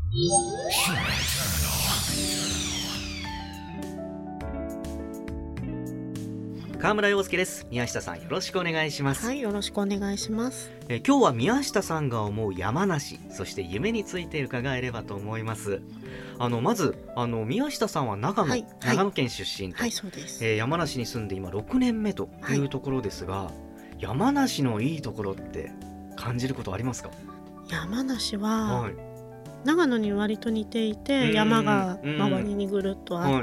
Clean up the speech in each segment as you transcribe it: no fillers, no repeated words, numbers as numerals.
川村陽介です。宮下さん、よろしくお願いします。 はい、よろしくお願いします。 今日は宮下さんが思う山梨、そして夢について伺えればと思います。まず宮下さんは長野県出身と、 はい、そうです。 山梨に住んで今6年目というところですが、山梨のいいところって感じることありますか？ 山梨は、長野に割と似ていて、山が周りにぐるっとあって、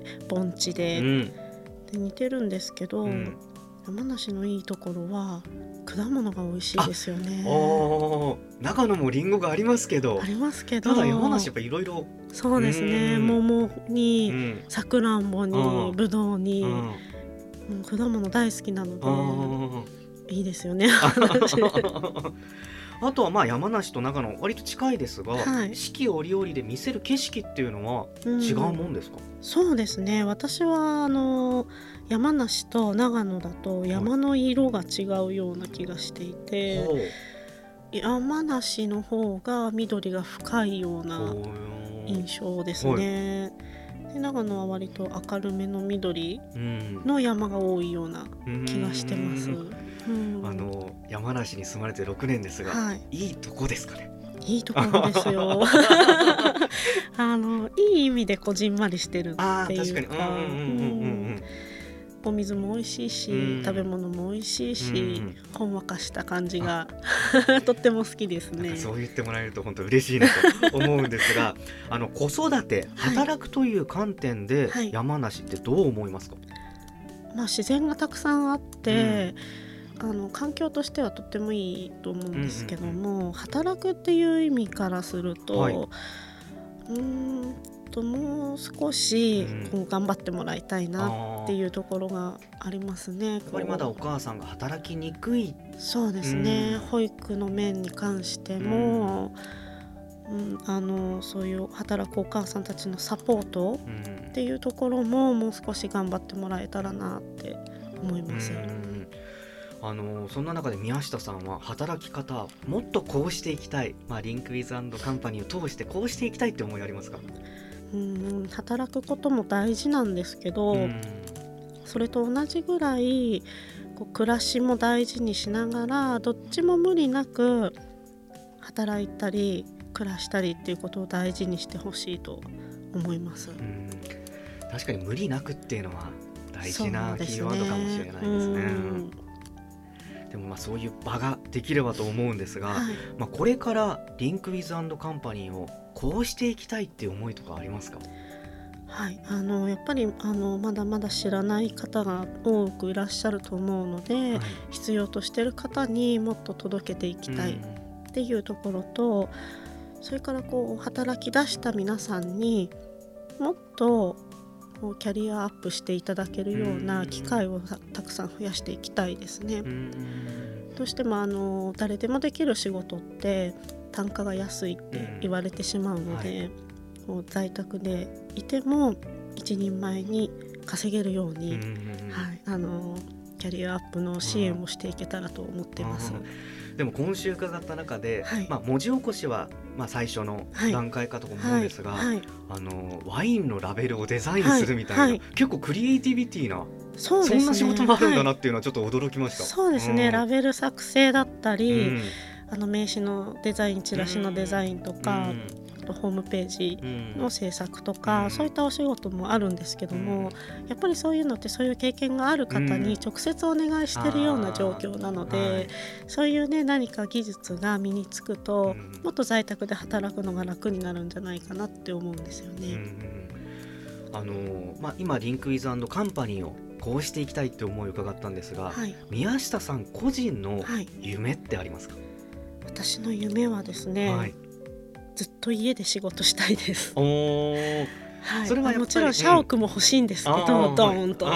盆地で、似てるんですけど、山梨のいいところは果物が美味しいですよね。 長野もリンゴがありますけど、ただ山梨やっぱいろいろ、 そうですね、桃にさくらんぼにぶどうに、果物大好きなのでいいですよね。 あとは山梨と長野割と近いですが、四季折々で見せる景色っていうのは違うもんですか？ そうですね、私は山梨と長野だと山の色が違うような気がしていて、山梨の方が緑が深いような印象ですね。で長野は割と明るめの緑の山が多いような気がしてます。 山梨に住まれて6年ですが、いいとこですかね？ いいところですよ。いい意味でこじんまりしてるっていうか、お水も美味しいし、食べ物も美味しいし、ほんわかした感じがとっても好きですね。 そう言ってもらえると本当嬉しいなと思うんですが、子育て、働くという観点で山梨ってどう思いますか？ 自然がたくさんあって、環境としてはとってもいいと思うんですけども、働くっていう意味からすると、もう少し頑張ってもらいたいなっていうところがありますね。やっぱりまだお母さんが働きにくい。 そうですね、保育の面に関しても、そういう働くお母さんたちのサポートっていうところももう少し頑張ってもらえたらなって思います。 そんな中で宮下さんは働き方もっとこうしていきたい、リンクウィズ&カンパニーを通してこうしていきたいって思いありますか？ 働くことも大事なんですけど、それと同じぐらい暮らしも大事にしながら、どっちも無理なく働いたり暮らしたりっていうことを大事にしてほしいと思います。 確かに無理なくっていうのは大事なキーワードかもしれないですね。でもそういう場ができればと思うんですが、これからリンクウィズ&カンパニーをこうしていきたいっていう思いとかありますか？ やっぱりまだまだ知らない方が多くいらっしゃると思うので、必要としている方にもっと届けていきたいっていうところと、それから働き出した皆さんにもっとキャリアアップしていただけるような機会をたくさん増やしていきたいですね。どうしても誰でもできる仕事って単価が安いって言われてしまうので、在宅でいても一人前に稼げるように、キャリアアップの支援をしていけたらと思っています。 でも今週伺った中で、文字起こしは最初の段階かと思うんですが、ワインのラベルをデザインするみたいな、結構クリエイティビティな、そんな仕事もあるんだなっていうのはちょっと驚きました。 そうですね、ラベル作成だったり、名刺のデザイン、チラシのデザインとか、ホームページの制作とか、そういったお仕事もあるんですけども、やっぱりそういうのってそういう経験がある方に直接お願いしてるような状況なので、そういうね、何か技術が身につくと、もっと在宅で働くのが楽になるんじゃないかなって思うんですよね。 今リンクウィズ&カンパニーをこうしていきたいって思いを伺ったんですが、宮下さん個人の夢ってありますか？ 私の夢はですね、ずっと家で仕事したいです。それはもちろん社屋も欲しいんですけど、ドーンと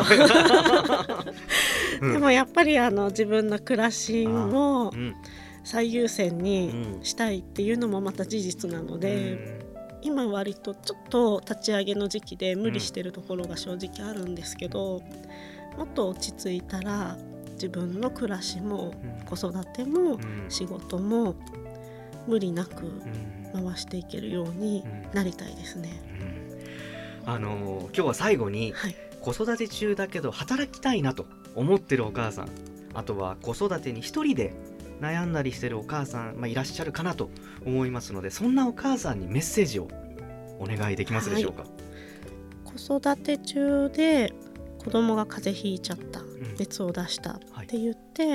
でもやっぱり自分の暮らしを最優先にしたいっていうのもまた事実なので、今割とちょっと立ち上げの時期で無理してるところが正直あるんですけど、もっと落ち着いたら自分の暮らしも子育ても仕事も無理なく回していけるようになりたいですね。 今日は最後に、はい、子育て中だけど働きたいなと思ってるお母さん、あとは子育てに一人で悩んだりしてるお母さん、いらっしゃるかなと思いますので、そんなお母さんにメッセージをお願いできますでしょうか。はい、 子育て中で子供が風邪ひいちゃった、熱を出したって言って、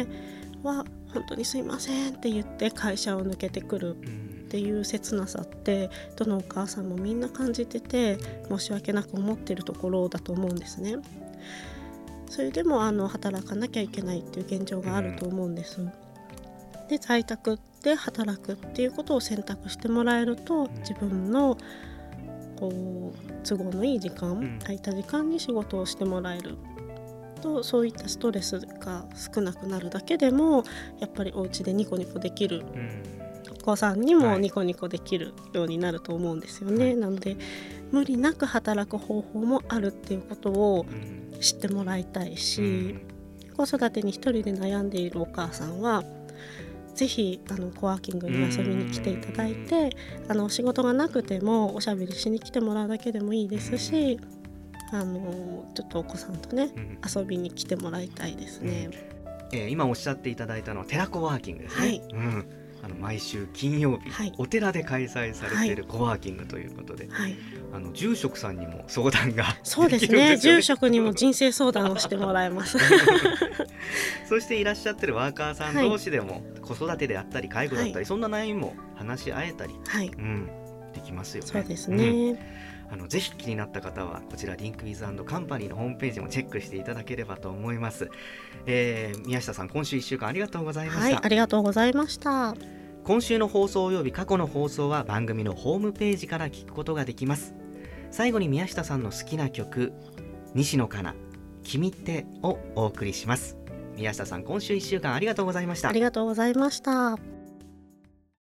は本当にすいませんって言って会社を抜けてくるっていう切なさってどのお母さんもみんな感じてて、申し訳なく思ってるところだと思うんですね。それでも働かなきゃいけないっていう現状があると思うんです。で、在宅で働くっていうことを選択してもらえると、自分のこう都合のいい時間、空いた時間に仕事をしてもらえると、そういったストレスが少なくなるだけでもやっぱりお家でニコニコできる、お子さんにもニコニコできるようになると思うんですよね。はい、なので無理なく働く方法もあるっていうことを知ってもらいたいし、子育てに一人で悩んでいるお母さんはぜひコワーキングに遊びに来ていただいて、仕事がなくてもおしゃべりしに来てもらうだけでもいいですし、ちょっとお子さんとね、遊びに来てもらいたいですね。 今おっしゃっていただいたのはテラコワーキングですね。はい、毎週金曜日、はい、お寺で開催されているコワーキングということで、はい、住職さんにも相談ができるんですよね。そうですね、 住職にも人生相談をしてもらえますそしていらっしゃってるワーカーさん同士でも、子育てであったり介護だったり、そんな悩みも話し合えたり、できますよね。 そうですね。 ぜひ気になった方はこちらリンクウィズ&カンパニーのホームページもチェックしていただければと思います。宮下さん、今週1週間ありがとうございました。はい、 ありがとうございました。 今週の放送および過去の放送は番組のホームページから聞くことができます。最後に宮下さんの好きな曲、西野カナ、君ってをお送りします。宮下さん、今週1週間ありがとうございました。 ありがとうございました。